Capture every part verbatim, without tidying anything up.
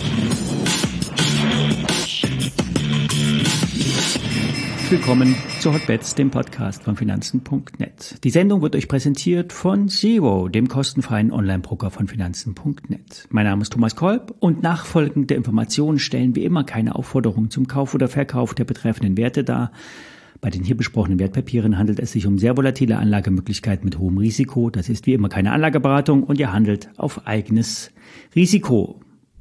Willkommen zu Hotbets, dem Podcast von Finanzen Punkt net. Die Sendung wird euch präsentiert von Zero, dem kostenfreien Online-Broker von Finanzen Punkt net. Mein Name ist Thomas Kolb und nachfolgende Informationen stellen wie immer keine Aufforderung zum Kauf oder Verkauf der betreffenden Werte dar. Bei den hier besprochenen Wertpapieren handelt es sich um sehr volatile Anlagemöglichkeiten mit hohem Risiko. Das ist wie immer keine Anlageberatung und ihr handelt auf eigenes Risiko.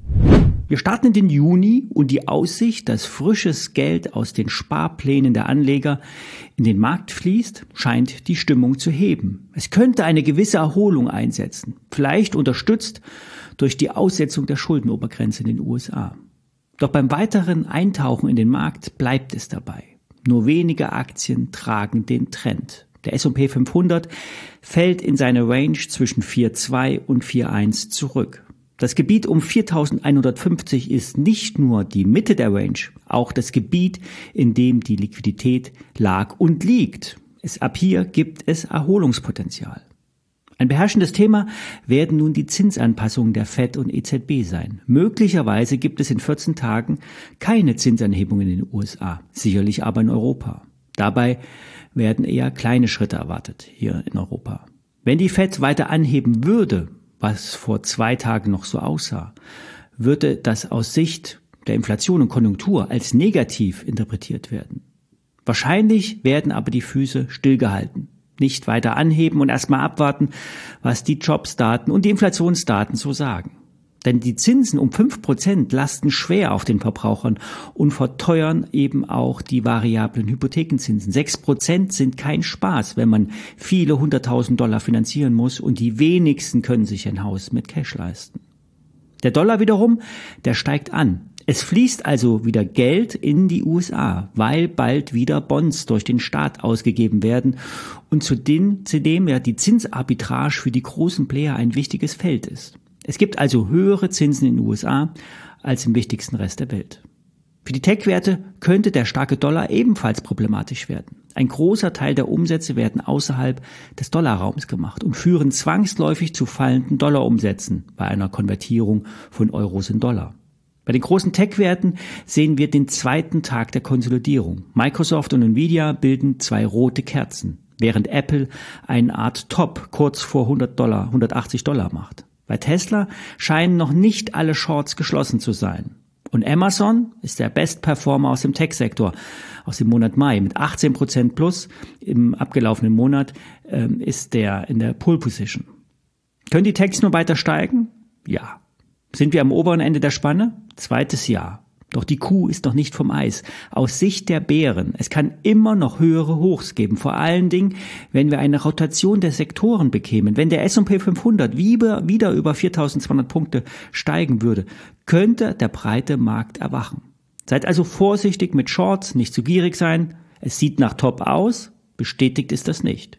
Wir starten in den Juni und die Aussicht, dass frisches Geld aus den Sparplänen der Anleger in den Markt fließt, scheint die Stimmung zu heben. Es könnte eine gewisse Erholung einsetzen, vielleicht unterstützt durch die Aussetzung der Schuldenobergrenze in den U S A. Doch beim weiteren Eintauchen in den Markt bleibt es dabei. Nur wenige Aktien tragen den Trend. Der S und P fünfhundert fällt in seine Range zwischen vier Komma zwei und vier Komma eins zurück. Das Gebiet um viertausendeinhundertfünfzig ist nicht nur die Mitte der Range, auch das Gebiet, in dem die Liquidität lag und liegt. Es, ab hier gibt es Erholungspotenzial. Ein beherrschendes Thema werden nun die Zinsanpassungen der Fed und E Z B sein. Möglicherweise gibt es in vierzehn Tagen keine Zinsanhebungen in den U S A, sicherlich aber in Europa. Dabei werden eher kleine Schritte erwartet hier in Europa. Wenn die Fed weiter anheben würde, was vor zwei Tagen noch so aussah, würde das aus Sicht der Inflation und Konjunktur als negativ interpretiert werden. Wahrscheinlich werden aber die Füße stillgehalten, nicht weiter anheben und erstmal abwarten, was die Jobsdaten und die Inflationsdaten so sagen. Denn die Zinsen um fünf Prozent lasten schwer auf den Verbrauchern und verteuern eben auch die variablen Hypothekenzinsen. sechs Prozent sind kein Spaß, wenn man viele hunderttausend Dollar finanzieren muss und die wenigsten können sich ein Haus mit Cash leisten. Der Dollar wiederum, der steigt an. Es fließt also wieder Geld in die U S A, weil bald wieder Bonds durch den Staat ausgegeben werden und zudem, zudem ja die Zinsarbitrage für die großen Player ein wichtiges Feld ist. Es gibt also höhere Zinsen in den U S A als im wichtigsten Rest der Welt. Für die Tech-Werte könnte der starke Dollar ebenfalls problematisch werden. Ein großer Teil der Umsätze werden außerhalb des Dollarraums gemacht und führen zwangsläufig zu fallenden Dollarumsätzen bei einer Konvertierung von Euros in Dollar. Bei den großen Tech-Werten sehen wir den zweiten Tag der Konsolidierung. Microsoft und Nvidia bilden zwei rote Kerzen, während Apple eine Art Top kurz vor hundert Dollar, hundertachtzig Dollar macht. Bei Tesla scheinen noch nicht alle Shorts geschlossen zu sein. Und Amazon ist der Best-Performer aus dem Tech-Sektor, aus dem Monat Mai. Mit achtzehn Prozent plus im abgelaufenen Monat ähm, ist der in der Pole-Position. Können die Techs nur weiter steigen? Ja. Sind wir am oberen Ende der Spanne? Zweites Jahr. Doch die Kuh ist noch nicht vom Eis. Aus Sicht der Bären, es kann immer noch höhere Hochs geben. Vor allen Dingen, wenn wir eine Rotation der Sektoren bekämen. Wenn der S und P fünfhundert wieder, wieder über viertausendzweihundert Punkte steigen würde, könnte der breite Markt erwachen. Seid also vorsichtig mit Shorts, nicht zu gierig sein. Es sieht nach Top aus, bestätigt ist das nicht.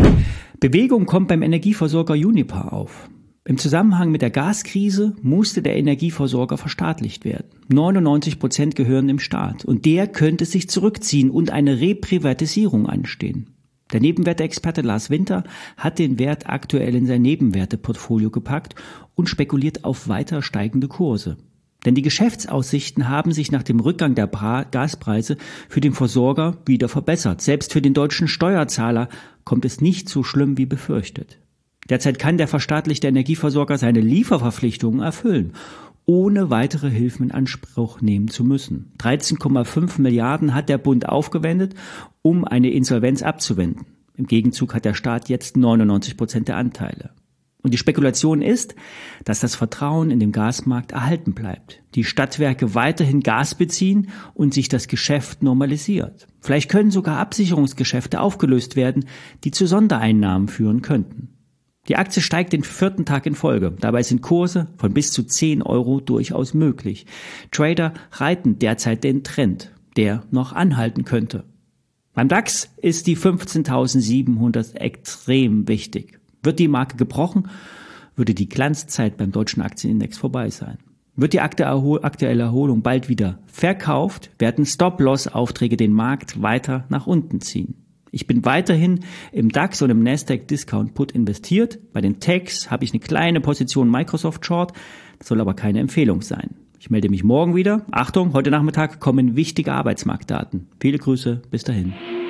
Bewegung kommt beim Energieversorger Uniper auf. Im Zusammenhang mit der Gaskrise musste der Energieversorger verstaatlicht werden. neunundneunzig Prozent gehören dem Staat und der könnte sich zurückziehen und eine Reprivatisierung anstehen. Der Nebenwerteexperte Lars Winter hat den Wert aktuell in sein Nebenwerteportfolio gepackt und spekuliert auf weiter steigende Kurse. Denn die Geschäftsaussichten haben sich nach dem Rückgang der Gaspreise für den Versorger wieder verbessert. Selbst für den deutschen Steuerzahler kommt es nicht so schlimm wie befürchtet. Derzeit kann der verstaatlichte Energieversorger seine Lieferverpflichtungen erfüllen, ohne weitere Hilfen in Anspruch nehmen zu müssen. dreizehn Komma fünf Milliarden hat der Bund aufgewendet, um eine Insolvenz abzuwenden. Im Gegenzug hat der Staat jetzt neunundneunzig Prozent der Anteile. Und die Spekulation ist, dass das Vertrauen in den Gasmarkt erhalten bleibt, die Stadtwerke weiterhin Gas beziehen und sich das Geschäft normalisiert. Vielleicht können sogar Absicherungsgeschäfte aufgelöst werden, die zu Sondereinnahmen führen könnten. Die Aktie steigt den vierten Tag in Folge. Dabei sind Kurse von bis zu zehn Euro durchaus möglich. Trader reiten derzeit den Trend, der noch anhalten könnte. Beim DAX ist die fünfzehntausendsiebenhundert extrem wichtig. Wird die Marke gebrochen, würde die Glanzzeit beim deutschen Aktienindex vorbei sein. Wird die aktuelle Erholung bald wieder verkauft, werden Stop-Loss-Aufträge den Markt weiter nach unten ziehen. Ich bin weiterhin im DAX und im Nasdaq Discount Put investiert. Bei den Techs habe ich eine kleine Position Microsoft Short, das soll aber keine Empfehlung sein. Ich melde mich morgen wieder. Achtung, heute Nachmittag kommen wichtige Arbeitsmarktdaten. Viele Grüße, bis dahin.